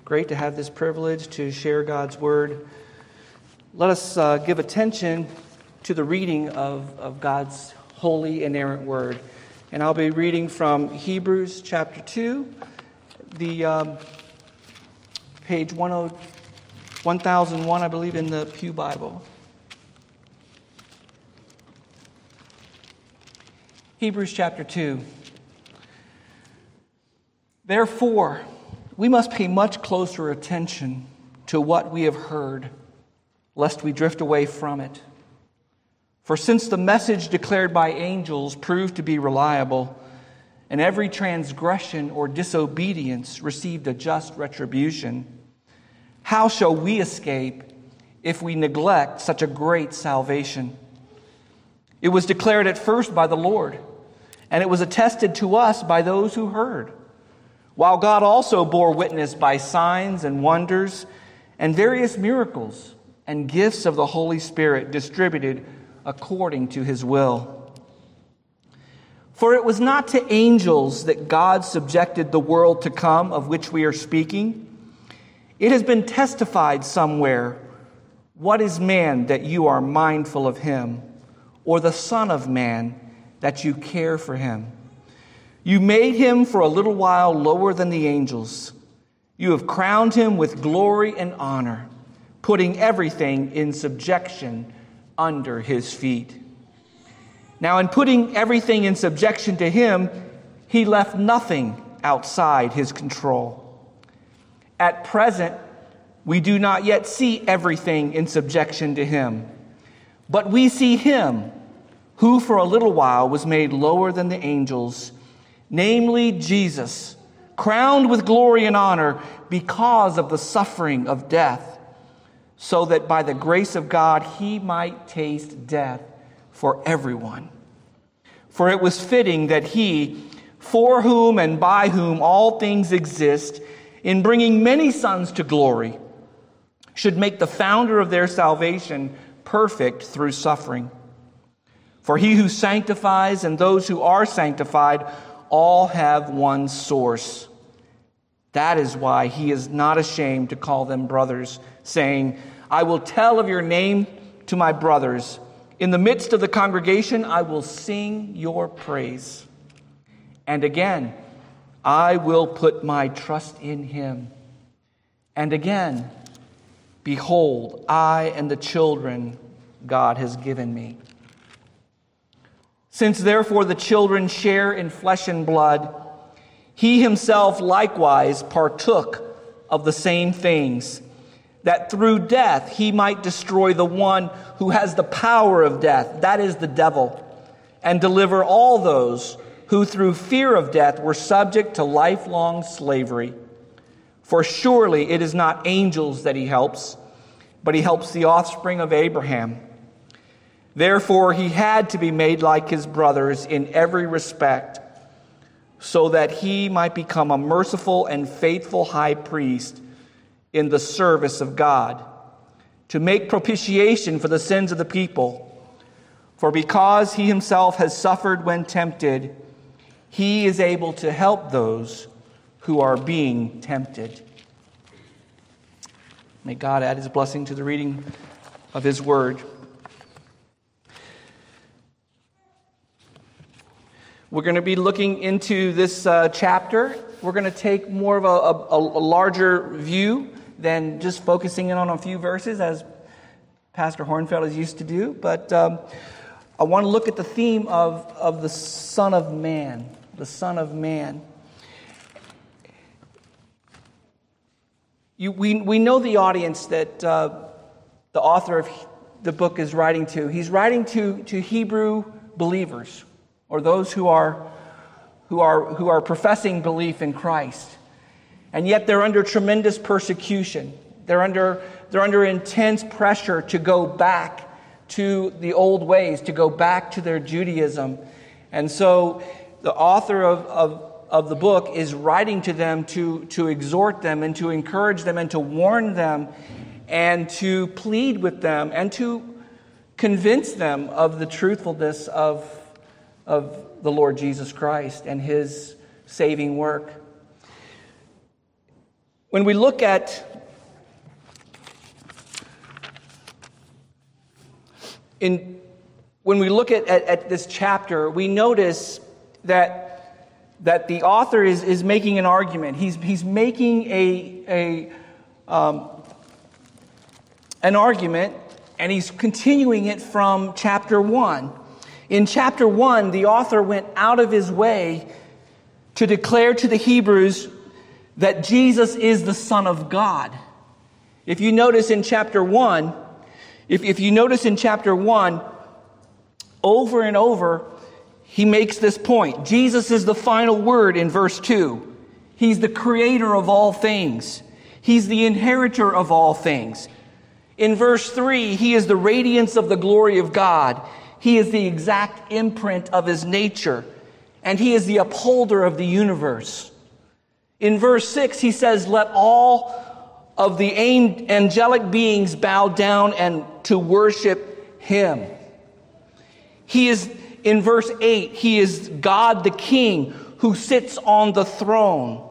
Great to have this privilege to share God's Word. Let us give attention to the reading of God's holy, inerrant Word. And I'll be reading from Hebrews chapter 2, the page 1001, I believe, in the Pew Bible. Hebrews chapter 2. Therefore, we must pay much closer attention to what we have heard, lest we drift away from it. For since the message declared by angels proved to be reliable, and every transgression or disobedience received a just retribution, how shall we escape if we neglect such a great salvation? It was declared at first by the Lord, and it was attested to us by those who heard, while God also bore witness by signs and wonders and various miracles and gifts of the Holy Spirit distributed according to his will. For it was not to angels that God subjected the world to come of which we are speaking. It has been testified somewhere, "What is man that you are mindful of him, or the Son of Man that you care for him? You made him for a little while lower than the angels. You have crowned him with glory and honor, putting everything in subjection under his feet." Now, in putting everything in subjection to him, he left nothing outside his control. At present, we do not yet see everything in subjection to him, but we see him who for a little while was made lower than the angels, namely Jesus, crowned with glory and honor because of the suffering of death, so that by the grace of God he might taste death for everyone. For it was fitting that he, for whom and by whom all things exist, in bringing many sons to glory, should make the founder of their salvation perfect through suffering. For he who sanctifies and those who are sanctified all have one source. That is why he is not ashamed to call them brothers, saying, "I will tell of your name to my brothers. In the midst of the congregation, I will sing your praise." And again, "I will put my trust in him." And again, "Behold, I and the children God has given me." Since therefore the children share in flesh and blood, he himself likewise partook of the same things, that through death he might destroy the one who has the power of death, that is the devil, and deliver all those who through fear of death were subject to lifelong slavery. For surely it is not angels that he helps, but he helps the offspring of Abraham. Therefore he had to be made like his brothers in every respect, so that he might become a merciful and faithful high priest in the service of God, to make propitiation for the sins of the people. For because he himself has suffered when tempted, he is able to help those who are being tempted. May God add his blessing to the reading of his word. We're going to be looking into this chapter. We're going to take more of a larger view than just focusing in on a few verses, as Pastor Hornfeld is used to do. But I want to look at the theme of the Son of Man, the Son of Man. We know the audience that the author of the book is writing to. He's writing to Hebrew believers, or those who are professing belief in Christ. And yet they're under tremendous persecution. They're under intense pressure to go back to the old ways, to go back to their Judaism. And so the author of the book is writing to them to exhort them and to encourage them and to warn them and to plead with them and to convince them of the truthfulness of the Lord Jesus Christ and his saving work. when we look at this chapter, we notice that the author is making an argument. He's making an argument, and he's continuing it from chapter 1. In chapter 1, the author went out of his way to declare to the Hebrews that Jesus is the Son of God. If you notice in chapter 1, over and over, he makes this point. Jesus is the final word in verse 2. He's the creator of all things. He's the inheritor of all things. In verse 3, he is the radiance of the glory of God. He is the exact imprint of his nature. And he is the upholder of the universe. In verse 6, he says, let all of the angelic beings bow down and to worship him. He is, in verse 8, he is God the King who sits on the throne.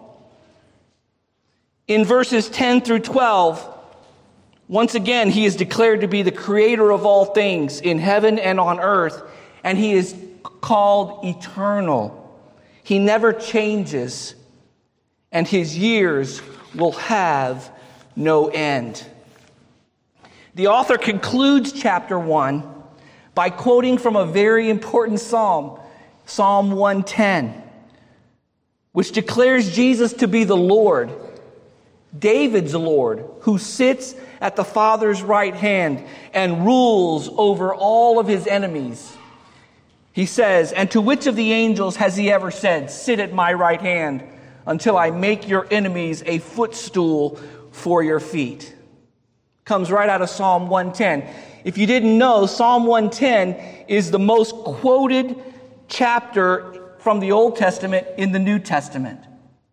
In verses 10 through 12, once again, he is declared to be the creator of all things in heaven and on earth, and he is called eternal. He never changes, and his years will have no end. The author concludes chapter 1 by quoting from a very important psalm, Psalm 110, which declares Jesus to be the Lord, David's Lord, who sits at the Father's right hand and rules over all of his enemies. He says, and to which of the angels has he ever said, sit at my right hand until I make your enemies a footstool for your feet? Comes right out of Psalm 110. If you didn't know, Psalm 110 is the most quoted chapter from the Old Testament in the New Testament.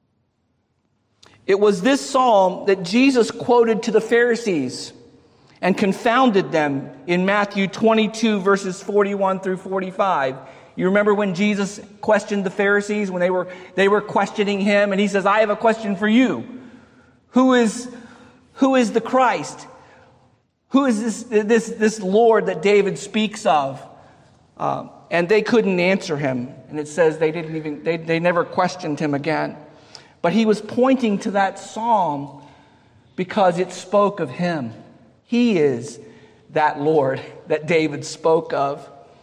It was this psalm that Jesus quoted to the Pharisees and confounded them in Matthew 22, verses 41 through 45. You remember when Jesus questioned the Pharisees, when they were questioning him, and he says, I have a question for you. Who is the Christ? Who is this Lord that David speaks of? And they couldn't answer him. And it says they never questioned him again. But he was pointing to that psalm because it spoke of him. He is that Lord that David spoke of.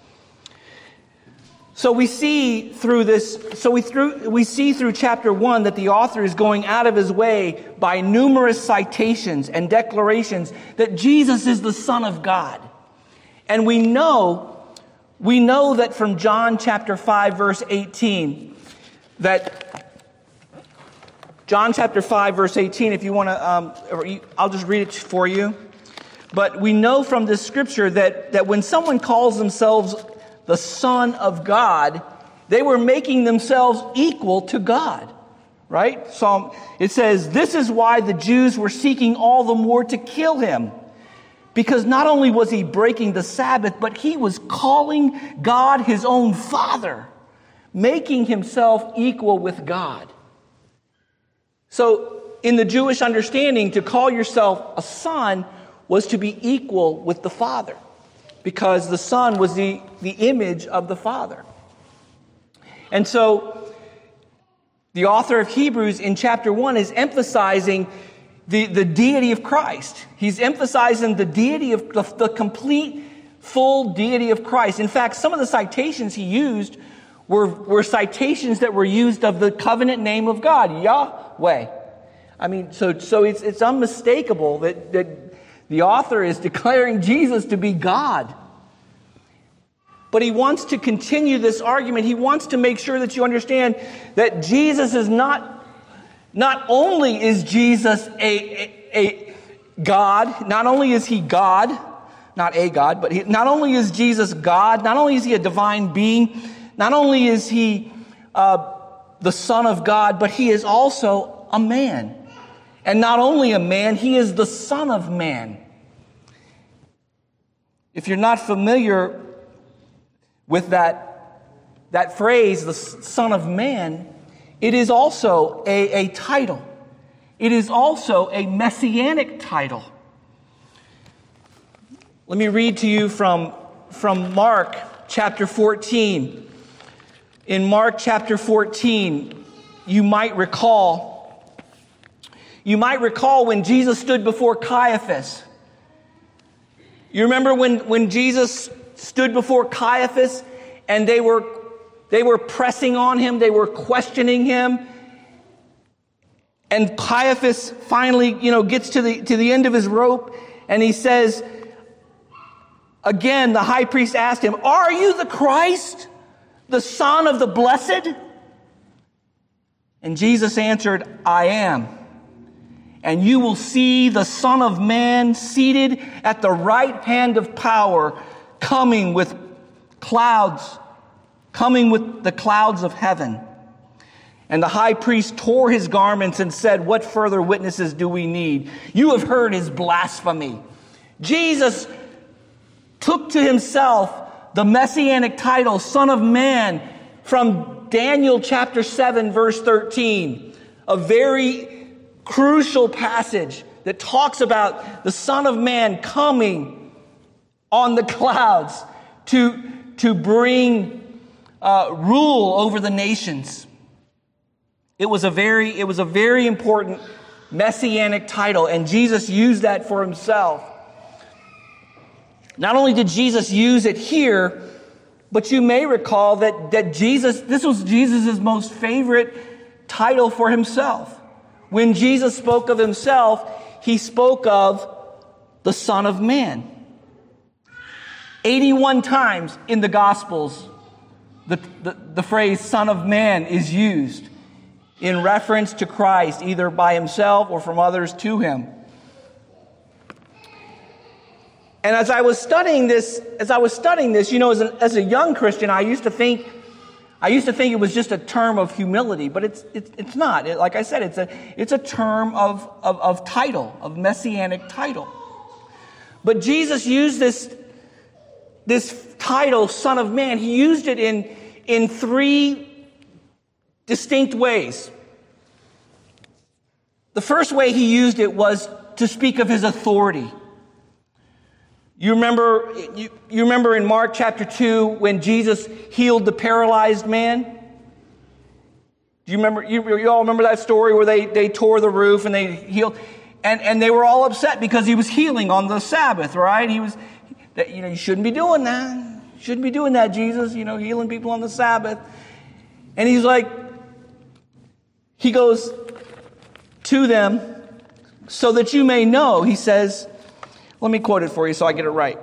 So we see through chapter 1 that the author is going out of his way by numerous citations and declarations that Jesus is the Son of God. And we know that from John chapter 5 verse 18 John chapter 5 verse 18, if you want to I'll just read it for you. But we know from this scripture that when someone calls themselves the Son of God, they were making themselves equal to God, right? It says, this is why the Jews were seeking all the more to kill him. Because not only was he breaking the Sabbath, but he was calling God his own Father, making himself equal with God. So in the Jewish understanding, to call yourself a son was to be equal with the Father, because the Son was the image of the Father. And so the author of Hebrews in chapter 1 is emphasizing the deity of Christ. He's emphasizing the deity of the complete, full deity of Christ. In fact, some of the citations he used were citations that were used of the covenant name of God, Yahweh. I mean, so it's unmistakable that the author is declaring Jesus to be God. But he wants to continue this argument. He wants to make sure that you understand that Jesus is not only is Jesus a God, not only is he God, not a God, but not only is Jesus God, not only is he a divine being, not only is he the Son of God, but he is also a man. And not only a man, he is the Son of Man. If you're not familiar with that phrase, the Son of Man, it is also a title. it is also a messianic title. Let me read to you from Mark chapter 14. In Mark chapter 14, you might recall when Jesus stood before Caiaphas. You remember when Jesus stood before Caiaphas and they were pressing on him, they were questioning him. And Caiaphas finally, gets to the end of his rope, and he says, again, the high priest asked him, "Are you the Christ, the Son of the Blessed?" And Jesus answered, "I am. And you will see the Son of Man seated at the right hand of power, coming with the clouds of heaven." And the high priest tore his garments and said, "What further witnesses do we need? You have heard his blasphemy." Jesus took to himself the messianic title, Son of Man, from Daniel chapter 7, verse 13. A very crucial passage that talks about the Son of Man coming on the clouds to bring rule over the nations. It was a very important messianic title, and Jesus used that for himself. Not only did Jesus use it here, but you may recall that this was Jesus' most favorite title for himself. When Jesus spoke of himself, he spoke of the Son of Man. 81 times in the Gospels, the phrase Son of Man is used in reference to Christ, either by himself or from others to him. And as I was studying this, as a young Christian, I used to think it was just a term of humility, but it's not. Like I said, it's a term of title, of messianic title. But Jesus used this title, Son of Man. He used it in three distinct ways. The first way he used it was to speak of his authority. You remember in Mark chapter 2 when Jesus healed the paralyzed man? Do you remember? You all remember that story where they tore the roof and they healed, and they were all upset because he was healing on the Sabbath, right? You shouldn't be doing that. You shouldn't be doing that, Jesus. Healing people on the Sabbath. And he goes to them, "So that you may know," he says. Let me quote it for you so I get it right.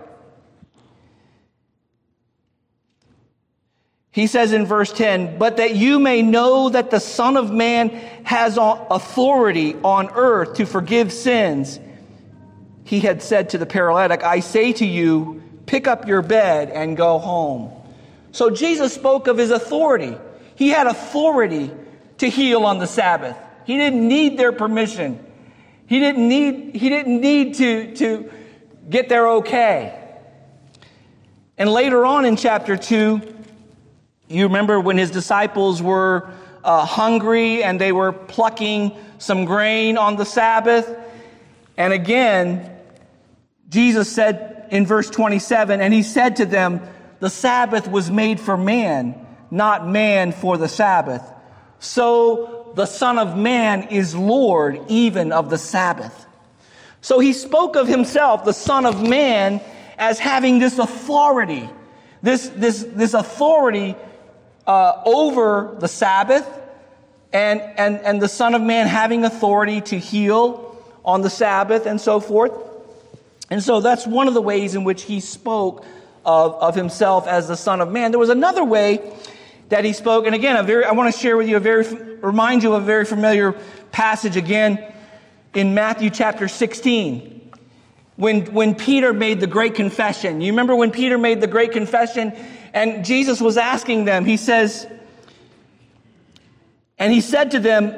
He says in verse 10, "But that you may know that the Son of Man has authority on earth to forgive sins, he had said to the paralytic, 'I say to you, pick up your bed and go home.'" So Jesus spoke of his authority. He had authority to heal on the Sabbath. He didn't need their permission. He didn't need to get there okay. And later on in chapter 2, you remember when his disciples were hungry and they were plucking some grain on the Sabbath. And again, Jesus said in verse 27, "And he said to them, 'The Sabbath was made for man, not man for the Sabbath. So the Son of Man is Lord even of the Sabbath.'" So he spoke of himself, the Son of Man, as having this authority, this authority over the Sabbath, and the Son of Man having authority to heal on the Sabbath and so forth. And so that's one of the ways in which he spoke of himself as the Son of Man. There was another way that he spoke, and again, I want to share with you remind you of a very familiar passage again in Matthew chapter 16. When Peter made the great confession. You remember when Peter made the great confession and Jesus was asking them, he says, and he said to them,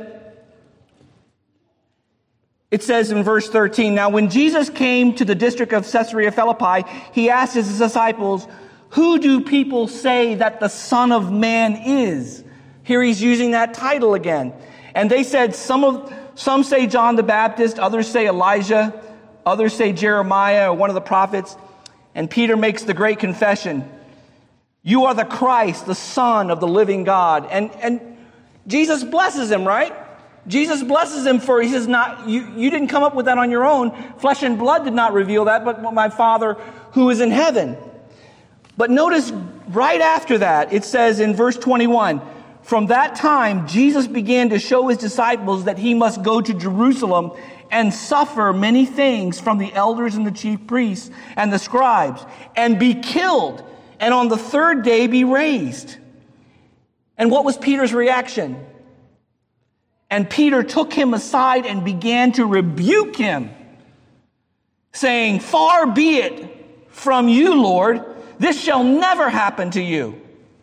it says in verse 13, "Now when Jesus came to the district of Caesarea Philippi, he asked his disciples, 'Who do people say that the Son of Man is?'" Here he's using that title again. "And they said, some Some say John the Baptist, others say Elijah, others say Jeremiah or one of the prophets. And Peter makes the great confession, "You are the Christ, the Son of the living God." And Jesus blesses him, right? Jesus blesses him he says, "Not you didn't come up with that on your own. Flesh and blood did not reveal that, but my Father who is in heaven." But notice right after that, it says in verse 21, "From that time, Jesus began to show his disciples that he must go to Jerusalem and suffer many things from the elders and the chief priests and the scribes, and be killed, and on the third day be raised." And what was Peter's reaction? "And Peter took him aside and began to rebuke him, saying, 'Far be it from you, Lord. This shall never happen to you.'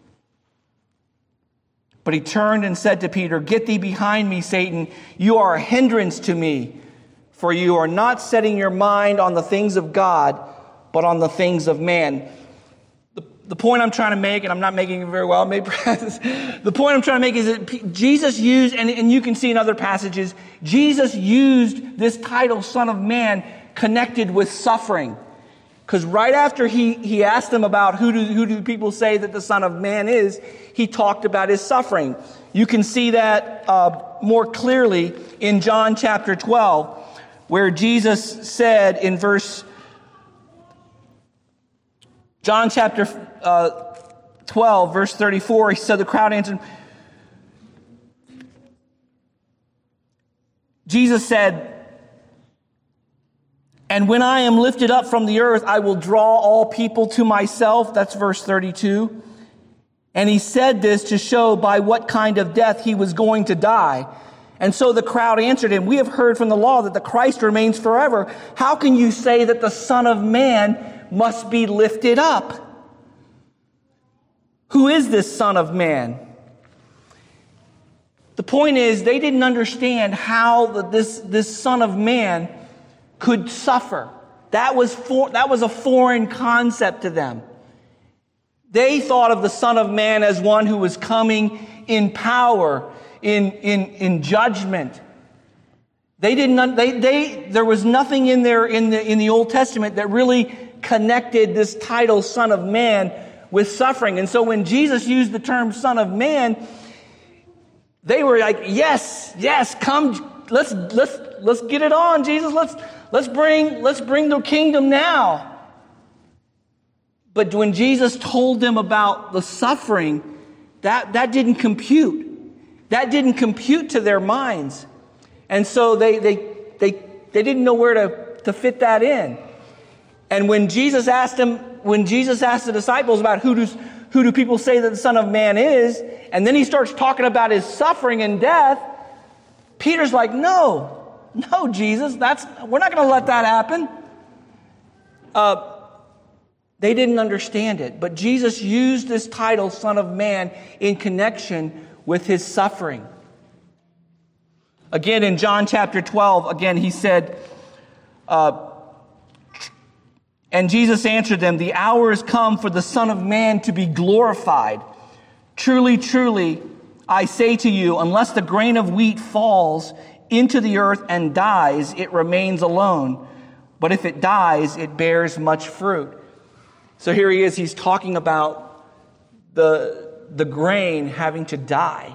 But he turned and said to Peter, 'Get thee behind me, Satan. You are a hindrance to me, for you are not setting your mind on the things of God, but on the things of man.'" The point I'm trying to make, and I'm not making it very well, the point I'm trying to make is that Jesus used, and you can see in other passages, Jesus used this title, Son of Man, connected with suffering. Because right after he asked them about who do people say that the Son of Man is, he talked about his suffering. You can see that more clearly in John chapter 12, where Jesus said in John chapter 12, verse 34, he said, the crowd answered, Jesus said, "And when I am lifted up from the earth, I will draw all people to myself." That's verse 32. And he said this to show by what kind of death he was going to die. And so the crowd answered him, "We have heard from the law that the Christ remains forever. How can you say that the Son of Man must be lifted up? Who is this Son of Man?" The point is, they didn't understand how this Son of Man could suffer. That was a foreign concept to them. They thought of the Son of Man as one who was coming in power, in judgment. There was nothing in there in the Old Testament that really connected this title, Son of Man, with suffering. And so when Jesus used the term Son of Man, they were like, yes, come, let's get it on, Jesus. Let's bring the kingdom now. But when Jesus told them about the suffering, that didn't compute. That didn't compute to their minds. And so they didn't know where to fit that in. And when Jesus asked the disciples about who do people say that the Son of Man is, and then he starts talking about his suffering and death, Peter's like, no, Jesus, we're not going to let that happen. They didn't understand it, but Jesus used this title, Son of Man, in connection with his suffering. Again, in John chapter 12, again, he said, and Jesus answered them, "The hour is come for the Son of Man to be glorified. Truly, truly, I say to you, unless the grain of wheat falls into the earth and dies, it remains alone. But if it dies, it bears much fruit." So here he is, he's talking about the grain having to die.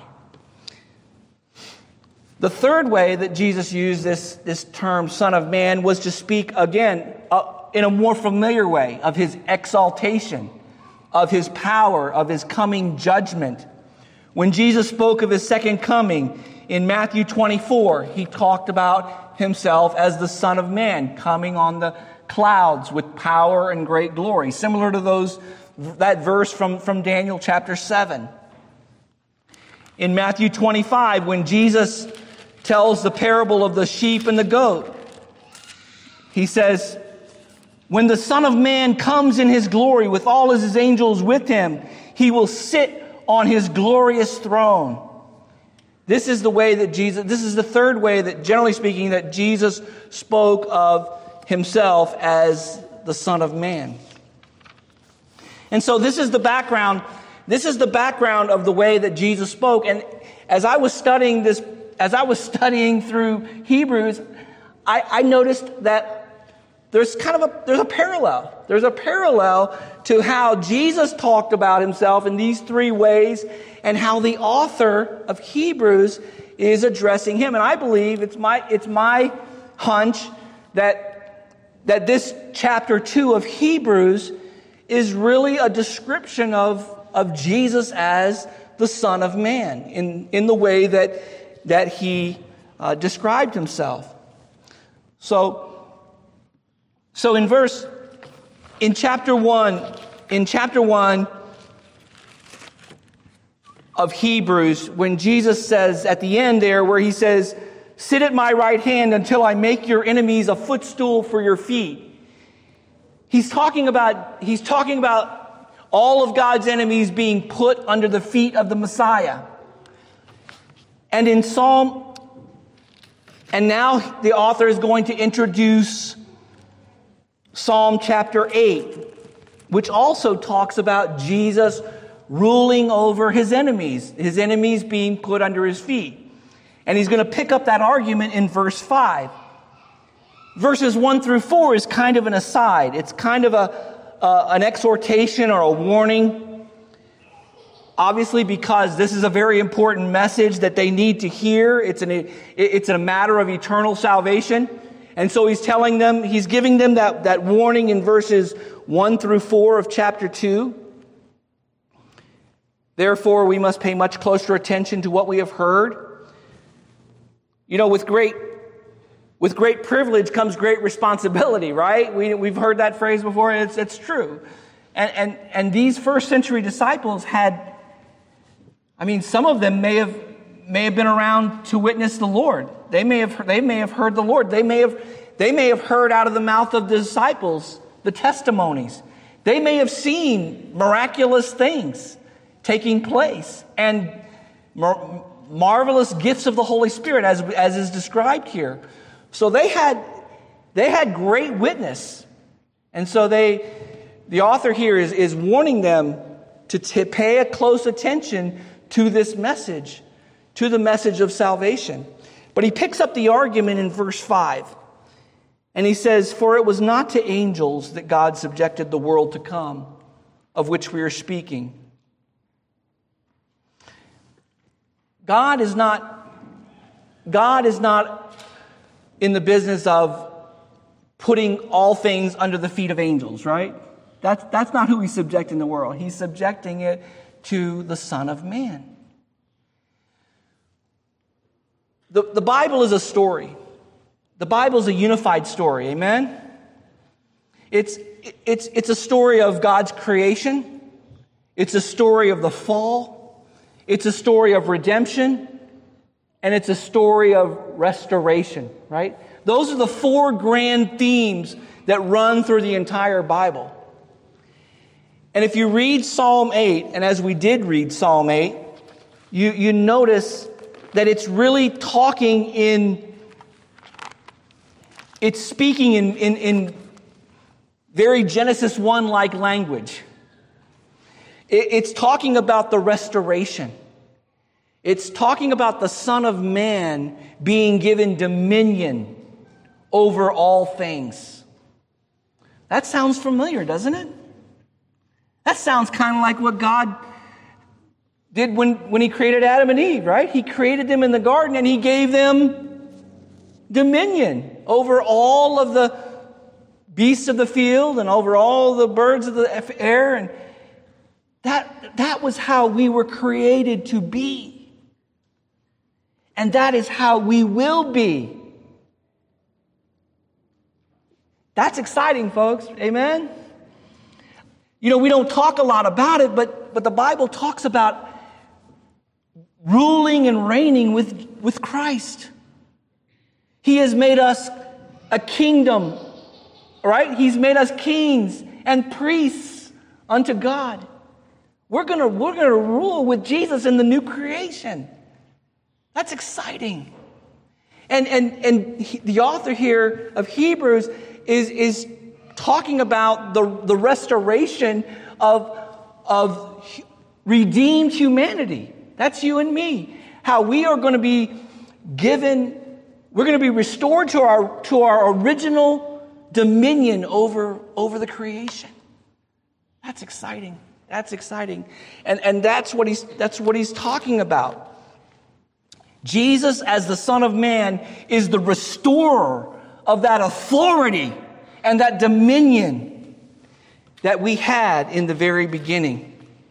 The third way that Jesus used this term, Son of Man, was to speak, again, in a more familiar way of his exaltation, of his power, of his coming judgment. When Jesus spoke of his second coming in Matthew 24, he talked about himself as the Son of Man coming on the clouds with power and great glory, similar to that verse from Daniel chapter 7. In Matthew 25, when Jesus tells the parable of the sheep and the goat, he says, "When the Son of Man comes in his glory with all his angels with him, he will sit on his glorious throne." This is the third way that, generally speaking, that Jesus spoke of himself as the Son of Man. And so this is the background of the way that Jesus spoke. And as I was studying as I was studying through Hebrews, I noticed that there's a parallel. There's a parallel to how Jesus talked about himself in these three ways and how the author of Hebrews is addressing him. And I believe it's my hunch that this chapter 2 of Hebrews is really a description of Jesus as the Son of Man in the way that he described himself. So in chapter 1 of Hebrews, when Jesus says at the end there, where he says, "Sit at my right hand until I make your enemies a footstool for your feet." He's talking about all of God's enemies being put under the feet of the Messiah. And now the author is going to introduce Psalm chapter 8, which also talks about Jesus ruling over his enemies being put under his feet. And he's going to pick up that argument in verse 5. Verses 1 through 4 is kind of an aside. It's kind of an exhortation or a warning. Obviously, because this is a very important message that they need to hear. It's a matter of eternal salvation. And so he's giving them that warning in verses 1 through 4 of chapter 2. Therefore, we must pay much closer attention to what we have heard. You know, with great privilege comes great responsibility, right? We've heard that phrase before. It's true. And these first century disciples had, some of them may have been around to witness the Lord. They may have heard the Lord. They may have heard out of the mouth of the disciples the testimonies. They may have seen miraculous things taking place and marvelous gifts of the Holy Spirit as is described here. So they had great witness. And so the author here is warning them to pay a close attention to this message, to the message of salvation. But he picks up the argument in verse 5. And he says, "For it was not to angels that God subjected the world to come, of which we are speaking." God is not in the business of putting all things under the feet of angels, right? That's not who he's subjecting the world. He's subjecting it to the Son of Man. The Bible is a story. The Bible is a unified story, amen? It's a story of God's creation. It's a story of the fall. It's a story of redemption. And it's a story of restoration, right? Those are the four grand themes that run through the entire Bible. And if you read Psalm 8, and as we did read Psalm 8, you notice that it's really it's speaking in very Genesis 1-like language. It's talking about the restoration. It's talking about the Son of Man being given dominion over all things. That sounds familiar, doesn't it? That sounds kind of like what God did when he created Adam and Eve, right? He created them in the garden and he gave them dominion over all of the beasts of the field and over all the birds of the air. And that was how we were created to be. And that is how we will be. That's exciting, folks. Amen? You know, we don't talk a lot about it, but the Bible talks about ruling and reigning with Christ. He has made us a kingdom, right? He's made us kings and priests unto God. We're gonna rule with Jesus in the new creation. That's exciting. And the author here of Hebrews is talking about the restoration of redeemed humanity. That's you and me. How we are going to be we're going to be restored to our original dominion over the creation. That's exciting. That's exciting. And that's what he's talking about. Jesus, as the Son of Man, is the restorer of that authority and that dominion that we had in the very beginning.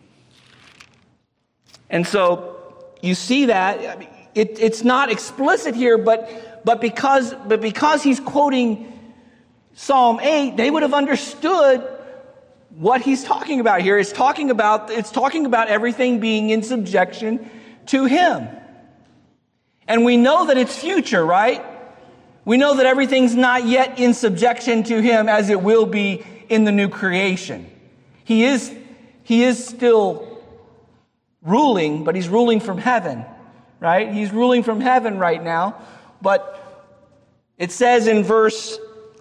And so you see that it's not explicit here, but because he's quoting Psalm 8, they would have understood what he's talking about here. It's talking about everything being in subjection to him. And we know that it's future, right? We know that everything's not yet in subjection to him as it will be in the new creation. He is still ruling, but he's ruling from heaven, right? He's ruling from heaven right now. But it says in verse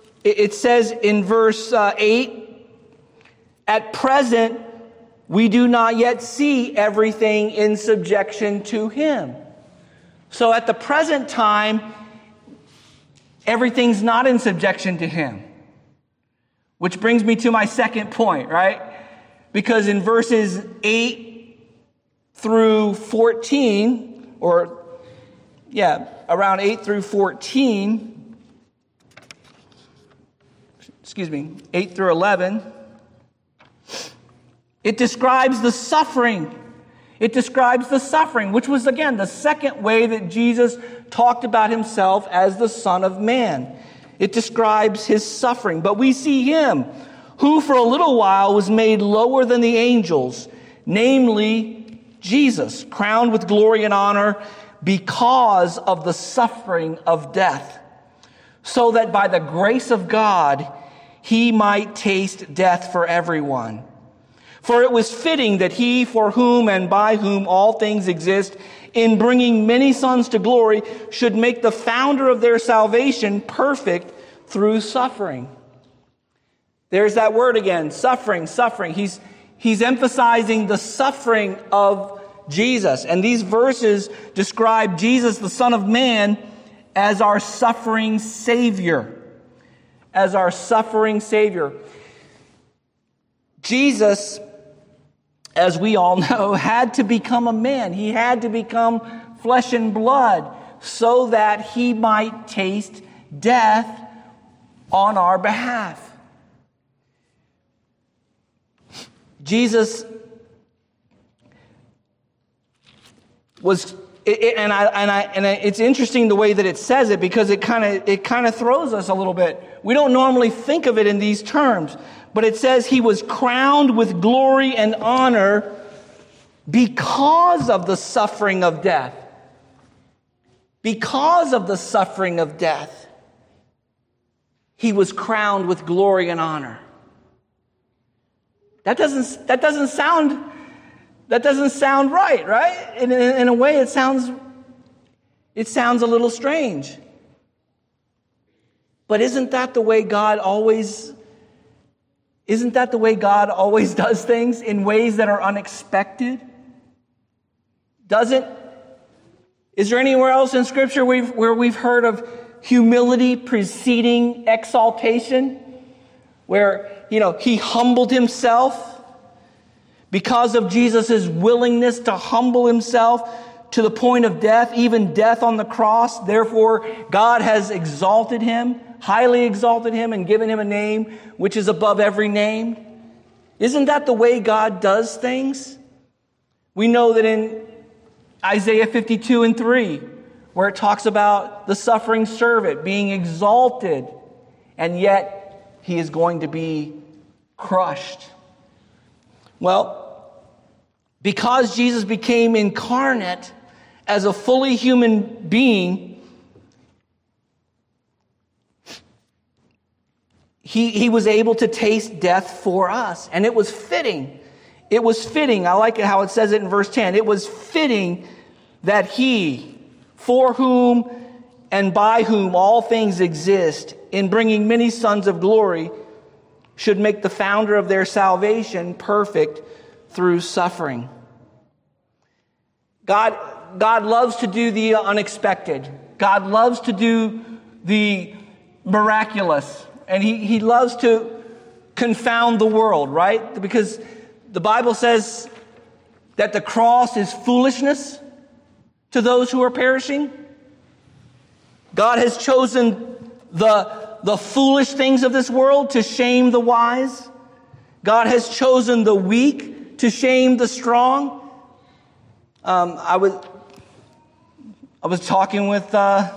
8, at present, we do not yet see everything in subjection to him. So at the present time, everything's not in subjection to him. Which brings me to my second point, right? Because in verses 8 through 14, around 8 through 14, 8 through 11, it describes the suffering. It describes the suffering, which was, again, the second way that Jesus talked about himself as the Son of Man. It describes his suffering. But we see him, who for a little while was made lower than the angels, namely Jesus, crowned with glory and honor because of the suffering of death, so that by the grace of God he might taste death for everyone. For it was fitting that he, for whom and by whom all things exist, in bringing many sons to glory, should make the founder of their salvation perfect through suffering. There's that word again, suffering. He's emphasizing the suffering of Jesus. And these verses describe Jesus, the Son of Man, as our suffering Savior. As our suffering Savior. Jesus, as we all know, had to become a man. He had to become flesh and blood so that he might taste death on our behalf. Jesus was, it's interesting the way that it says it, because it kind of throws us a little bit. We don't normally think of it in these terms. But it says he was crowned with glory and honor because of the suffering of death. Because of the suffering of death, he was crowned with glory and honor. That doesn't sound right? In a way, it sounds a little strange. But isn't that the way God always does things, in ways that are unexpected? Is there anywhere else in Scripture where we've heard of humility preceding exaltation? Where, he humbled himself because of Jesus' willingness to humble himself to the point of death, even death on the cross. Therefore, God has exalted him, highly exalted him, and given him a name which is above every name. Isn't that the way God does things? We know that in Isaiah 52:3, where it talks about the suffering servant being exalted, and yet he is going to be crushed. Well, because Jesus became incarnate as a fully human being, He was able to taste death for us. And it was fitting. It was fitting. I like it how it says it in verse 10. It was fitting that he, for whom and by whom all things exist, in bringing many sons of glory, should make the founder of their salvation perfect through suffering. God loves to do the unexpected. God loves to do the miraculous, and he loves to confound the world, right? Because the Bible says that the cross is foolishness to those who are perishing. God has chosen the foolish things of this world to shame the wise. God has chosen the weak to shame the strong. I was talking with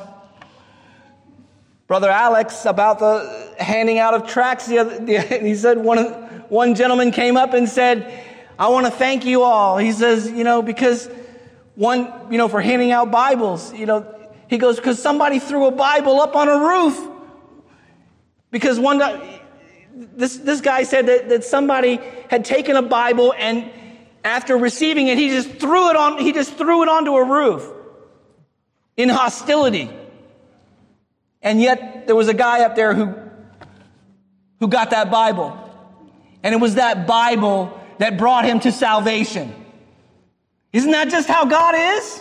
Brother Alex about the handing out of tracts he said one gentleman came up and said, "I want to thank you all." He says, because for handing out Bibles, he goes, because somebody threw a Bible up on a roof. Because this guy said that somebody had taken a Bible, and after receiving it, he just threw it onto a roof in hostility. And yet there was a guy up there who got that Bible. And it was that Bible that brought him to salvation. Isn't that just how God is?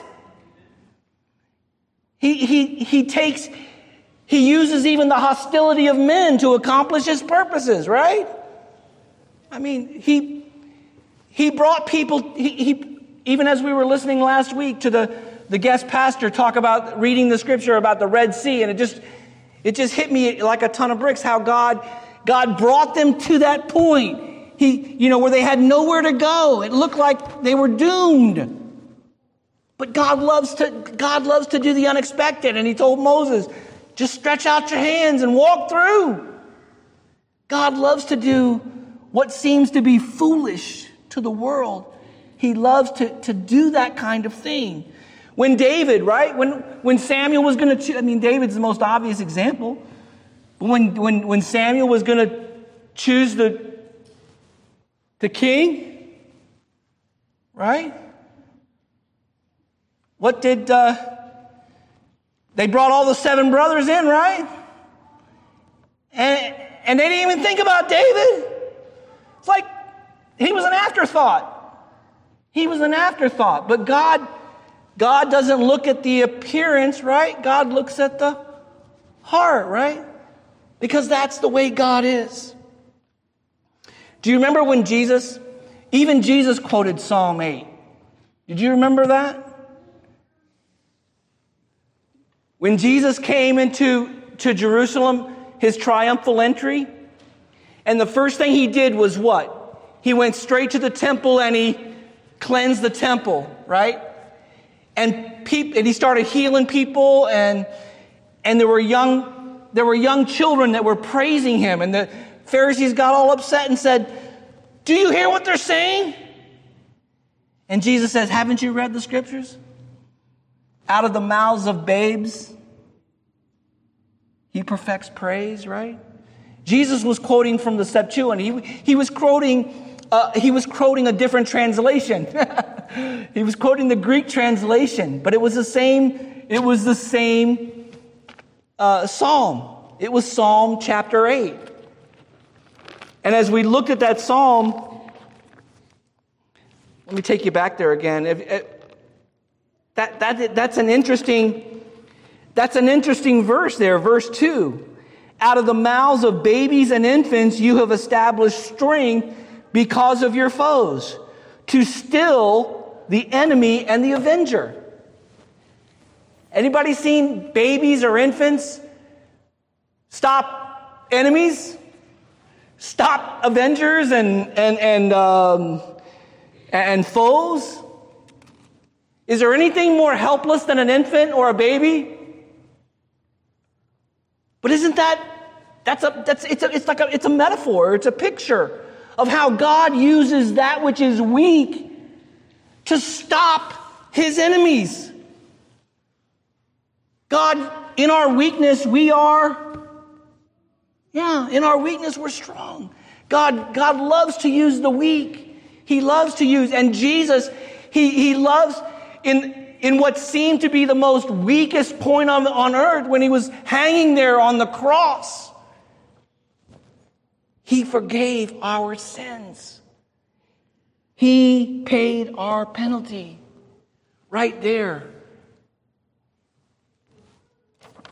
He uses even the hostility of men to accomplish his purposes, right? I mean, he brought people, even as we were listening last week to the guest pastor talk about reading the scripture about the Red Sea, and it just hit me like a ton of bricks how God brought them to that point. Where they had nowhere to go. It looked like they were doomed. But God loves to do the unexpected, and he told Moses, just stretch out your hands and walk through. God loves to do what seems to be foolish to the world. He loves to do that kind of thing. When David, right? When Samuel was going to choose, David's the most obvious example. But when Samuel was going to choose the king, right? What did they brought all the 7 brothers in, right? And they didn't even think about David. It's like he was an afterthought. He was an afterthought. But God doesn't look at the appearance, right? God looks at the heart, right? Because that's the way God is. Do you remember when Jesus quoted Psalm 8? Did you remember that? When Jesus came into Jerusalem, his triumphal entry, and the first thing he did was what? He went straight to the temple and he cleansed the temple, right? And he started healing people, and there were young children that were praising him, and the Pharisees got all upset and said, "Do you hear what they're saying?" And Jesus says, "Haven't you read the scriptures? Out of the mouths of babes, he perfects praise," right? Jesus was quoting from the Septuagint. He was quoting a different translation. He was quoting the Greek translation, but it was the same psalm. It was Psalm chapter 8. And as we looked at that psalm, let me take you back there again. That's an interesting verse there, verse 2. Out of the mouths of babies and infants you have established strength because of your foes, to still the enemy and the avenger. Anybody seen babies or infants stop enemies? Stop avengers and foes? Is there anything more helpless than an infant or a baby? But isn't it's a metaphor, it's a picture of how God uses that which is weak to stop his enemies. God, in our weakness, we're strong. God loves to use the weak. He loves to use, and Jesus, he loves in what seemed to be the most weakest point on earth, when he was hanging there on the cross. He forgave our sins. He paid our penalty right there.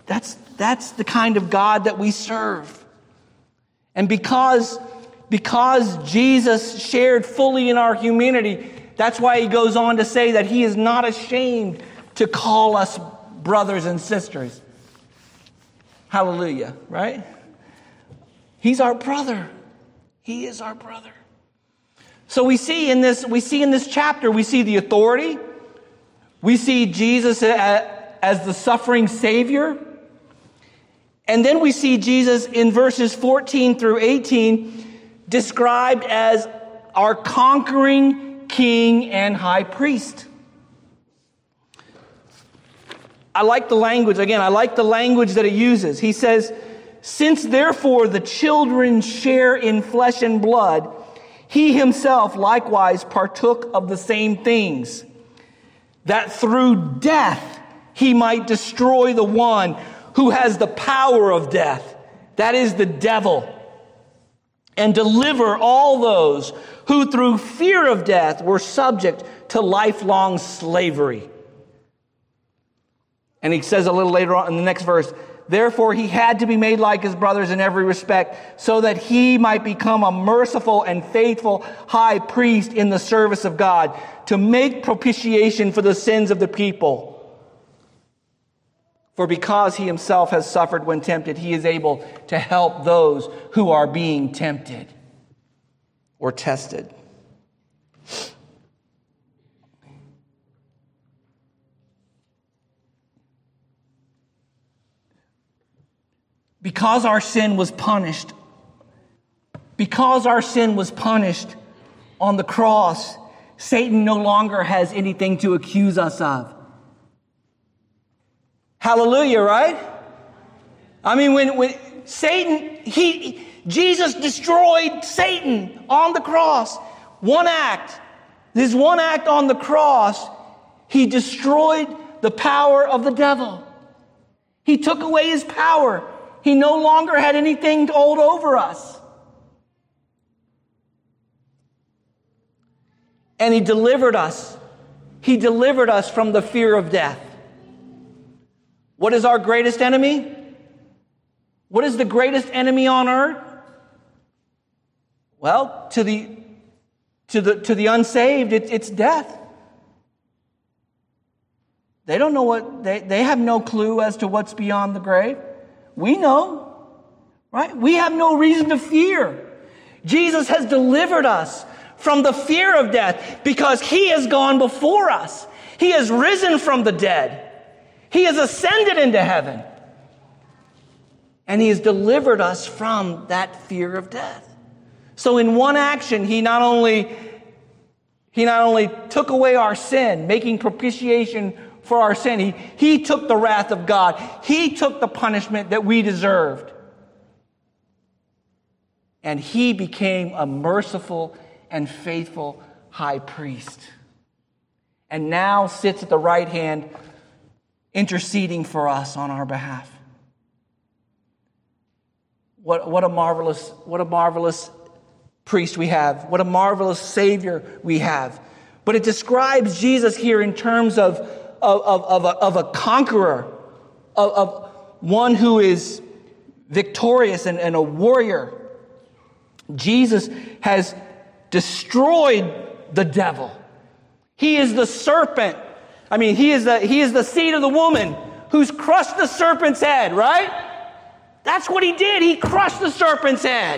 That's the kind of God that we serve. And because Jesus shared fully in our humanity, that's why he goes on to say that he is not ashamed to call us brothers and sisters. Hallelujah, right? He's our brother. He is our brother. So we see in this chapter, we see the authority. We see Jesus as the suffering Savior. And then we see Jesus in verses 14 through 18 described as our conquering King and High Priest. I like the language. Again, I like the language that he uses. He says, "Since therefore the children share in flesh and blood, he himself likewise partook of the same things, that through death he might destroy the one who has the power of death, that is the devil, and deliver all those who through fear of death were subject to lifelong slavery." And he says a little later on in the next verse, "Therefore he had to be made like his brothers in every respect, so that he might become a merciful and faithful high priest in the service of God, to make propitiation for the sins of the people. For because he himself has suffered when tempted, he is able to help those who are being tempted or tested." Because our sin was punished on the cross, Satan no longer has anything to accuse us of. Hallelujah, right? I mean, when Satan, Jesus destroyed Satan on the cross. One act. This one act on the cross, he destroyed the power of the devil. He took away his power. He no longer had anything to hold over us. And he delivered us. He delivered us from the fear of death. What is our greatest enemy? What is the greatest enemy on earth? Well, to the unsaved, it's death. They don't know they have no clue as to what's beyond the grave. We know, right? We have no reason to fear. Jesus has delivered us from the fear of death because he has gone before us. He has risen from the dead. He has ascended into heaven. And he has delivered us from that fear of death. So in one action, he not only took away our sin, making propitiation for our sin. He took the wrath of God. He took the punishment that we deserved. And he became a merciful and faithful high priest. And now sits at the right hand, interceding for us on our behalf. What a marvelous priest we have. What a marvelous Savior we have. But it describes Jesus here in terms of a conqueror, of one who is victorious and a warrior. Jesus has destroyed the devil. He is the serpent. I mean, he is the seed of the woman who's crushed the serpent's head, right? That's what he did. He crushed the serpent's head.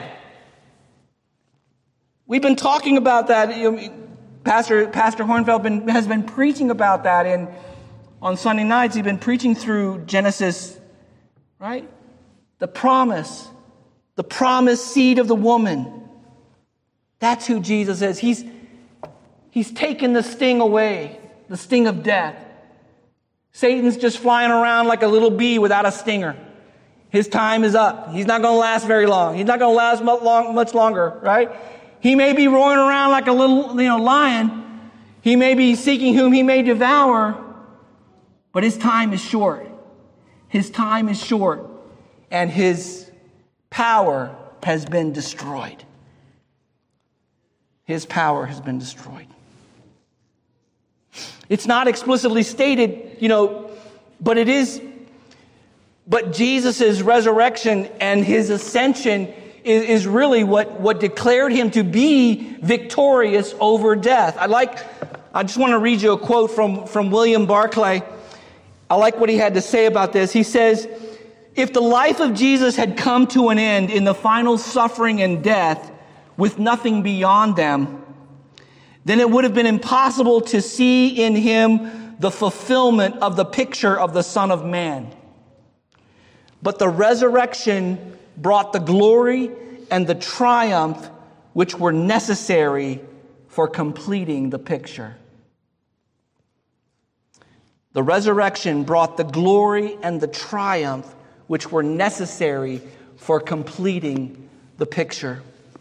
We've been talking about that. Pastor Hornfeld has been preaching about that on Sunday nights. He's been preaching through Genesis, right? The promised seed of the woman. That's who Jesus is. He's taken the sting away, the sting of death. Satan's just flying around like a little bee without a stinger. His time is up. He's not going to last very long. He's not going to last much longer, right? He may be roaring around like a little, lion. He may be seeking whom he may devour, but his time is short. His time is short, and his power has been destroyed. His power has been destroyed. It's not explicitly stated, but it is But Jesus' resurrection and his ascension is really what declared him to be victorious over death. I just want to read you a quote from William Barclay. I like what he had to say about this. He says, "If the life of Jesus had come to an end in the final suffering and death with nothing beyond them, then it would have been impossible to see in him the fulfillment of the picture of the Son of Man. But the resurrection brought the glory and the triumph which were necessary for completing the picture." The resurrection brought the glory and the triumph which were necessary for completing the picture.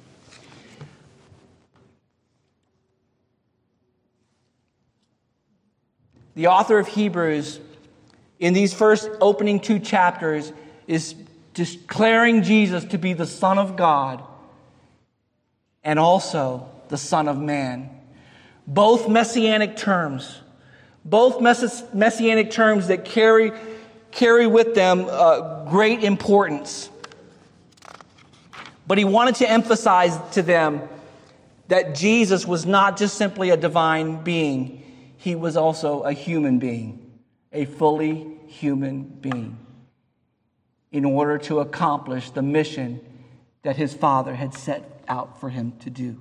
The author of Hebrews, in these first opening 2 chapters, is declaring Jesus to be the Son of God and also the Son of Man. Both messianic terms. Both messianic terms that carry with them great importance. But he wanted to emphasize to them that Jesus was not just simply a divine being. He was also a human being, a fully human being, in order to accomplish the mission that his Father had set out for him to do.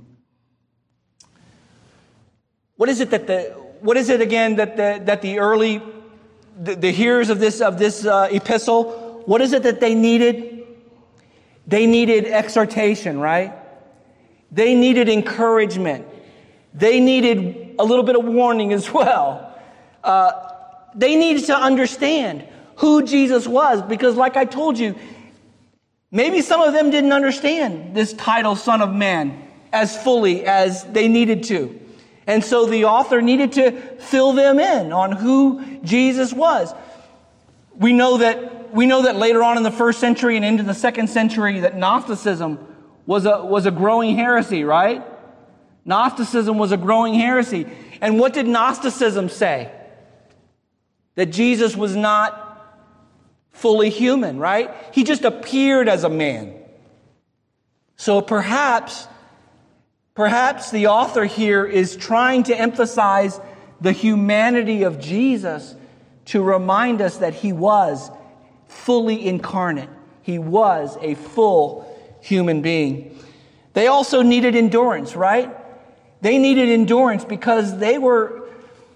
What is it again that the early the hearers of this epistle, what is it that they needed? They needed exhortation, right? They needed encouragement. They needed a little bit of warning as well. They needed to understand who Jesus was, because like I told you, maybe some of them didn't understand this title, Son of Man, as fully as they needed to. And so the author needed to fill them in on who Jesus was. We know that later on in the 1st century and into the 2nd century that Gnosticism was a growing heresy, right? Gnosticism was a growing heresy. And what did Gnosticism say? That Jesus was not fully human, right? He just appeared as a man. So perhaps the author here is trying to emphasize the humanity of Jesus to remind us that he was fully incarnate. He was a full human being. They also needed endurance, right? They needed endurance because they were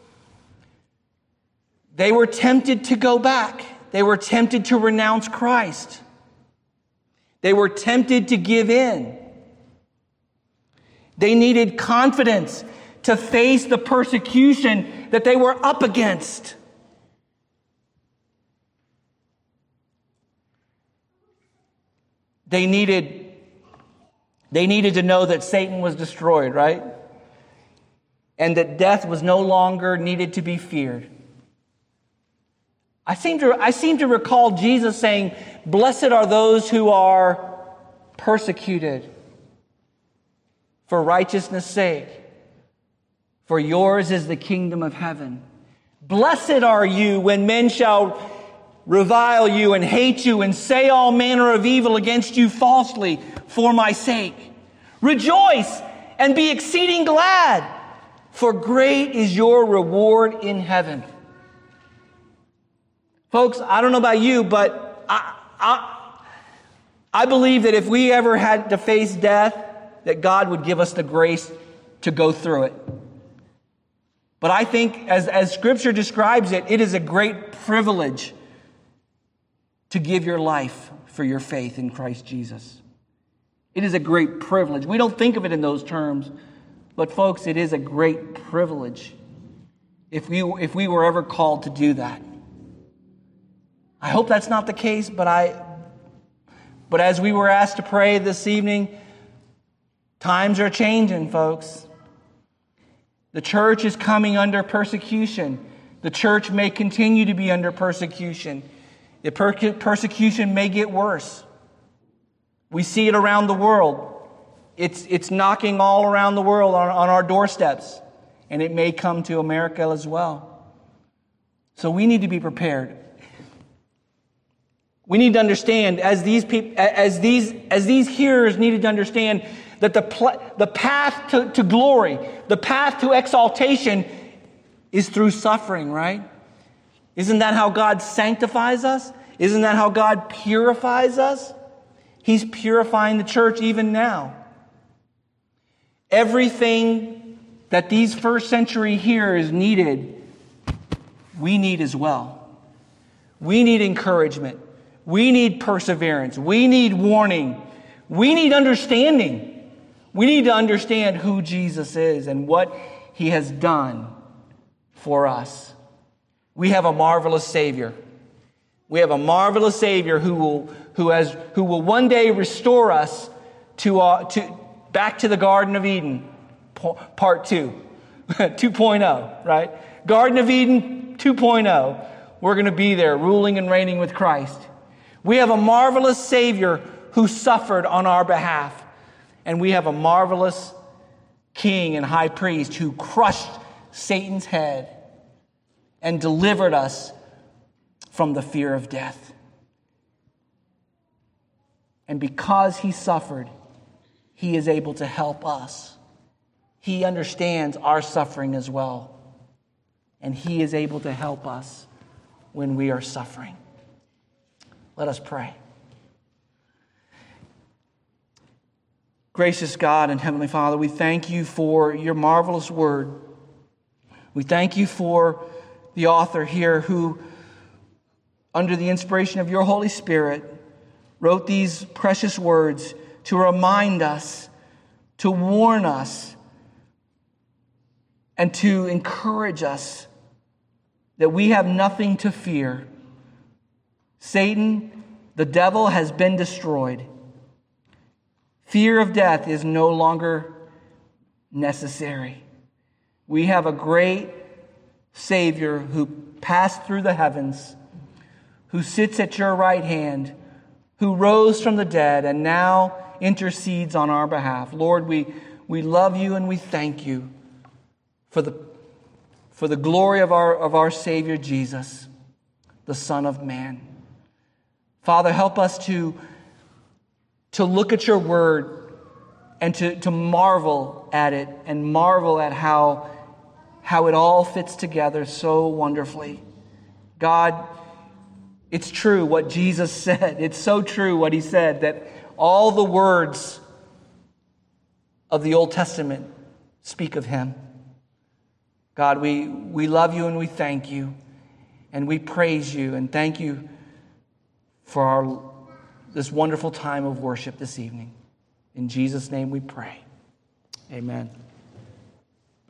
tempted to go back. They were tempted to renounce Christ. They were tempted to give in. They needed confidence to face the persecution that they were up against. They needed to know that Satan was destroyed, right? And that death was no longer needed to be feared. I seem to recall Jesus saying, "Blessed are those who are persecuted for righteousness' sake, for yours is the kingdom of heaven. Blessed are you when men shall revile you and hate you and say all manner of evil against you falsely for my sake. Rejoice and be exceeding glad, for great is your reward in heaven." Folks, I don't know about you, but I believe that if we ever had to face death, that God would give us the grace to go through it. But I think, as Scripture describes it, it is a great privilege to give your life for your faith in Christ Jesus. It is a great privilege. We don't think of it in those terms, but folks, it is a great privilege if we were ever called to do that. I hope that's not the case, but as we were asked to pray this evening, times are changing, folks. The church is coming under persecution. The church may continue to be under persecution. The persecution may get worse. We see it around the world. It's knocking all around the world on our doorsteps. And it may come to America as well. So we need to be prepared. We need to understand, as these hearers needed to understand, that the path to glory, the path to exaltation is through suffering, right? Isn't that how God sanctifies us? Isn't that how God purifies us? He's purifying the church even now. Everything that these first century hearers needed, we need as well. We need encouragement. We need perseverance. We need warning. We need understanding. We need to understand who Jesus is and what He has done for us. We have a marvelous Savior. We have a marvelous Savior who will one day restore us to back to the Garden of Eden, part 2, 2.0, right? Garden of Eden 2.0. We're going to be there ruling and reigning with Christ. We have a marvelous Savior who suffered on our behalf. And we have a marvelous King and High Priest who crushed Satan's head and delivered us from the fear of death. And because He suffered, He is able to help us. He understands our suffering as well. And He is able to help us when we are suffering. Let us pray. Gracious God and Heavenly Father, we thank You for Your marvelous word. We thank You for the author here who, under the inspiration of Your Holy Spirit, wrote these precious words to remind us, to warn us, and to encourage us that we have nothing to fear. Satan, the devil, has been destroyed. Fear of death is no longer necessary. We have a great Savior who passed through the heavens, who sits at Your right hand, who rose from the dead and now intercedes on our behalf. Lord, we love You and we thank You for the glory of our Savior Jesus, the Son of Man. Father, help us to look at Your word and to marvel at it and marvel at how it all fits together so wonderfully. God, it's true what Jesus said. It's so true what He said, that all the words of the Old Testament speak of Him. God, we love You and we thank You and we praise You and thank You for this wonderful time of worship this evening. In Jesus' name we pray. Amen.